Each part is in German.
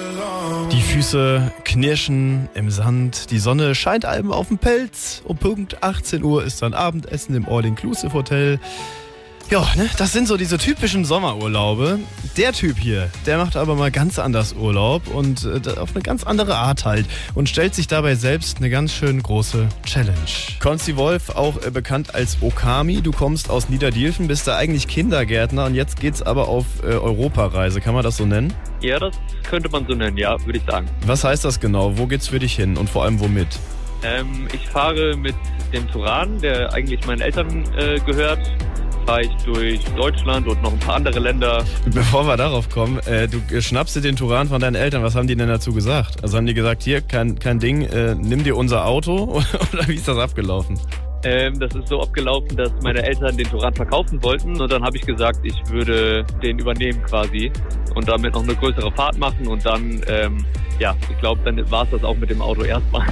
Die Füße knirschen im Sand, die Sonne scheint einem auf den Pelz. Um Punkt 18 Uhr ist dann Abendessen im All-Inclusive-Hotel. Ja, ne, das sind so diese typischen Sommerurlaube. Der Typ hier, der macht aber mal ganz anders Urlaub und auf eine ganz andere Art halt und stellt sich dabei selbst eine ganz schön große Challenge. Konsti Wolf, auch bekannt als Okami, du kommst aus Niederdilfen, bist da eigentlich Kindergärtner und jetzt geht's aber auf Europareise, kann man das so nennen? Ja, das könnte man so nennen, ja, würde ich sagen. Was heißt das genau? Wo geht's für dich hin und vor allem womit? Ich fahre mit dem Turan, der eigentlich meinen Eltern gehört. Fahre ich durch Deutschland und noch ein paar andere Länder. Bevor wir darauf kommen, du schnappst dir den Turan von deinen Eltern. Was haben die denn dazu gesagt? Also haben die gesagt, hier, kein Ding, nimm dir unser Auto? Oder wie ist das abgelaufen? Das ist so abgelaufen, dass meine Eltern den Turan verkaufen wollten. Und dann habe ich gesagt, ich würde den übernehmen quasi. Und damit noch eine größere Fahrt machen. Und dann, ich glaube, dann war es das auch mit dem Auto erstmal.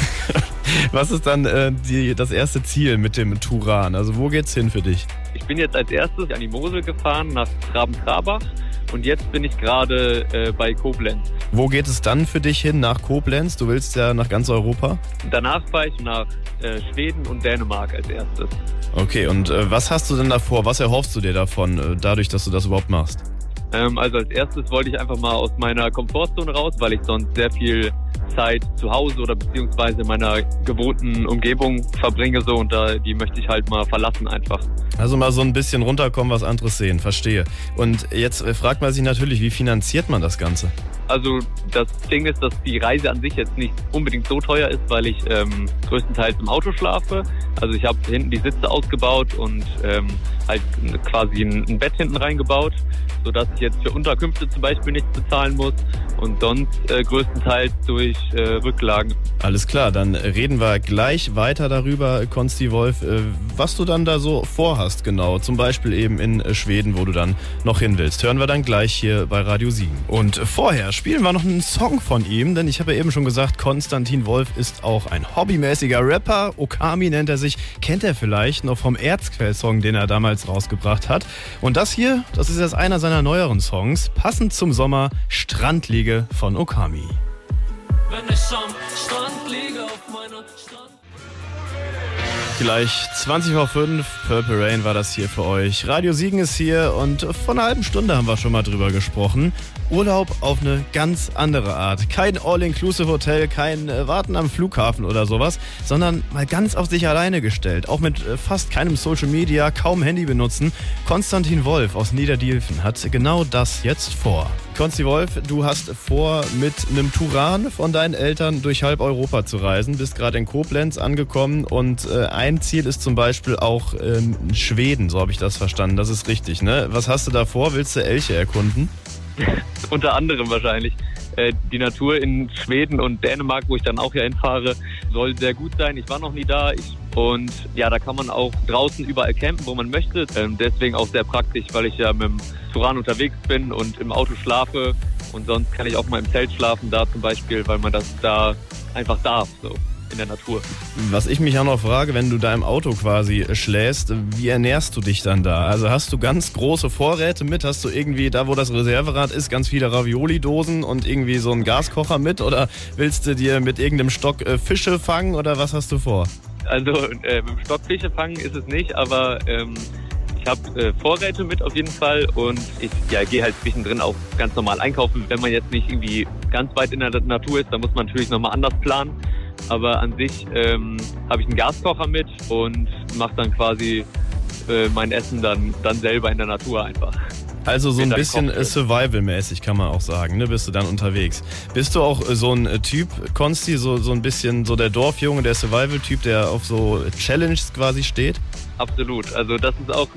Was ist dann das erste Ziel mit dem Turan? Also wo geht's hin für dich? Ich bin jetzt als erstes an die Mosel gefahren, nach Traben-Trabach und jetzt bin ich gerade bei Koblenz. Wo geht es dann für dich hin nach Koblenz? Du willst ja nach ganz Europa? Danach fahre ich nach Schweden und Dänemark als erstes. Okay, und was hast du denn davor? Was erhoffst du dir davon, dadurch, dass du das überhaupt machst? Also als erstes wollte ich einfach mal aus meiner Komfortzone raus, weil ich sonst sehr viel Zeit zu Hause oder beziehungsweise in meiner gewohnten Umgebung verbringe so und die möchte ich halt mal verlassen einfach. Also mal so ein bisschen runterkommen, was anderes sehen, verstehe. Und jetzt fragt man sich natürlich, wie finanziert man das Ganze? Also das Ding ist, dass die Reise an sich jetzt nicht unbedingt so teuer ist, weil ich größtenteils im Auto schlafe. Also ich habe hinten die Sitze ausgebaut und halt quasi ein Bett hinten reingebaut, sodass ich jetzt für Unterkünfte zum Beispiel nichts bezahlen muss und sonst größtenteils durch Rücklagen. Alles klar, dann reden wir gleich weiter darüber, Konsti Wolf, was du dann da so vorhast genau, zum Beispiel eben in Schweden, wo du dann noch hin willst. Hören wir dann gleich hier bei Radio Siegen. Und vorher spielen wir noch einen Song von ihm, denn ich habe ja eben schon gesagt, Konstantin Wolf ist auch ein hobbymäßiger Rapper, Okami nennt er sich, kennt er vielleicht noch vom Erzquell-Song, den er damals rausgebracht hat. Und das hier, das ist jetzt einer seiner neueren Songs, passend zum Sommer, Strandliege von Okami. Wenn ich am Strand liege auf meiner Strand. Gleich 20:05 Uhr, Purple Rain war das hier für euch. Radio Siegen ist hier und vor einer halben Stunde haben wir schon mal drüber gesprochen. Urlaub auf eine ganz andere Art. Kein All-Inclusive-Hotel, kein Warten am Flughafen oder sowas, sondern mal ganz auf sich alleine gestellt. Auch mit fast keinem Social Media, kaum Handy benutzen. Konstantin Wolf aus Niederdilfen hat genau das jetzt vor. Konsti Wolf, du hast vor, mit einem Turan von deinen Eltern durch halb Europa zu reisen, bist gerade in Koblenz angekommen und ein Ziel ist zum Beispiel auch Schweden, so habe ich das verstanden. Das ist richtig, ne? Was hast du da vor? Willst du Elche erkunden? Unter anderem wahrscheinlich. Die Natur in Schweden und Dänemark, wo ich dann auch hinfahre, soll sehr gut sein. Ich war noch nie da. Und ja, da kann man auch draußen überall campen, wo man möchte. Deswegen auch sehr praktisch, weil ich ja mit dem Turan unterwegs bin und im Auto schlafe. Und sonst kann ich auch mal im Zelt schlafen, da zum Beispiel, weil man das da einfach darf, so in der Natur. Was ich mich auch noch frage, wenn du da im Auto quasi schläfst, wie ernährst du dich dann da? Also hast du ganz große Vorräte mit? Hast du irgendwie da, wo das Reserverad ist, ganz viele Ravioli-Dosen und irgendwie so einen Gaskocher mit? Oder willst du dir mit irgendeinem Stock Fische fangen oder was hast du vor? Also mit dem Stock Fische fangen ist es nicht, aber ich habe Vorräte mit auf jeden Fall und ich gehe halt zwischendrin auch ganz normal einkaufen. Wenn man jetzt nicht irgendwie ganz weit in der Natur ist, dann muss man natürlich nochmal anders planen. Aber an sich habe ich einen Gaskocher mit und mache dann quasi mein Essen dann selber in der Natur einfach. Also so ein bisschen Survival-mäßig kann man auch sagen, ne? Bist du dann unterwegs. Bist du auch so ein Typ, Konsti, so ein bisschen so der Dorfjunge, der Survival-Typ, der auf so Challenges quasi steht? Absolut. Also das ist auch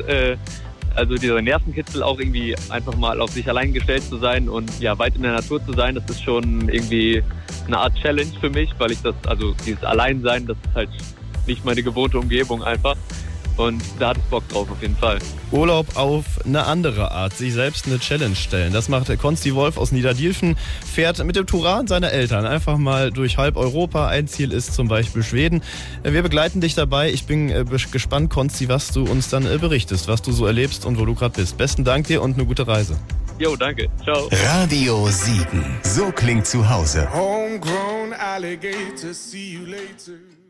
also dieser Nervenkitzel auch irgendwie einfach mal auf sich allein gestellt zu sein und ja weit in der Natur zu sein, das ist schon irgendwie eine Art Challenge für mich, weil ich das, also dieses Alleinsein, das ist halt nicht meine gewohnte Umgebung einfach. Und da hatte ich Bock drauf auf jeden Fall. Urlaub auf eine andere Art, sich selbst eine Challenge stellen. Das macht Konsti Wolf aus Niederdilfen, fährt mit dem Turan seiner Eltern einfach mal durch halb Europa. Ein Ziel ist zum Beispiel Schweden. Wir begleiten dich dabei. Ich bin gespannt, Konsti, was du uns dann berichtest, was du so erlebst und wo du gerade bist. Besten Dank dir und eine gute Reise. Jo, danke. Ciao. Radio Siegen. So klingt zu Hause. Homegrown alligator, see you later.